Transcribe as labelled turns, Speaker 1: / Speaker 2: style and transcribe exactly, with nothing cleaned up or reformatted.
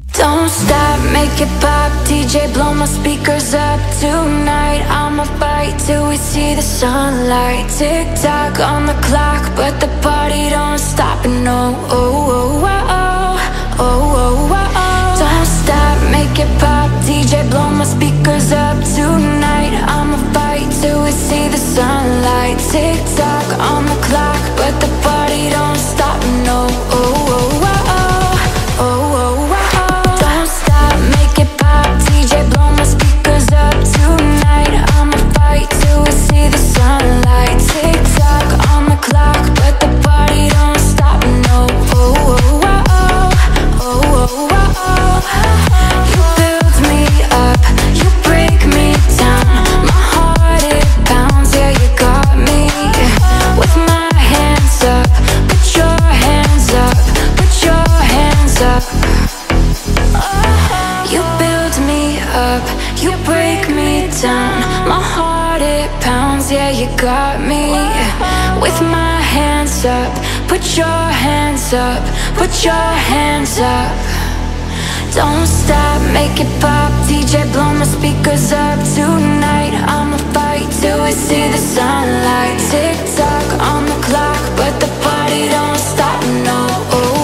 Speaker 1: Don't stop, make it pop, D J blow my speakers up. Tonight I'ma fight till we see the sunlight. Tick tock on the clock, but the party don't stop. And no, oh, oh, oh, oh, oh, oh, oh, oh. Don't stop, make it pop, D J blow my speakers up. Tonight I'ma fight till we see the sunlight. Tick tock on the clock, but the party don't stop. And no, oh, oh, oh, oh, oh, oh, oh. You got me with my hands up. Put your hands up, put your hands up. Don't stop, make it pop, D J blow my speakers up. Tonight I'ma fight till we see the sunlight. Tick tock on the clock, but the party don't stop. No, oh.